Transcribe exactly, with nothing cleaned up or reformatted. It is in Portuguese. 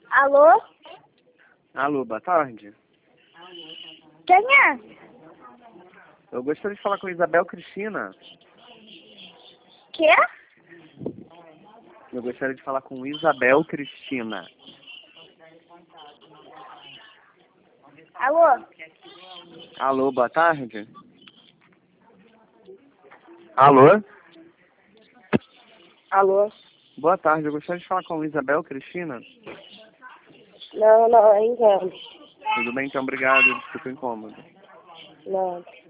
Alô? Alô, boa tarde. Quem é? Eu gostaria de falar com Isabel Cristina. Quê? Eu gostaria de falar com Isabel Cristina. Alô? Alô, boa tarde. Alô? Alô? Boa tarde, eu gostaria de falar com Isabel Cristina. Não, não, é engano. Tudo bem, então, obrigado. Desculpa o incômodo. Não.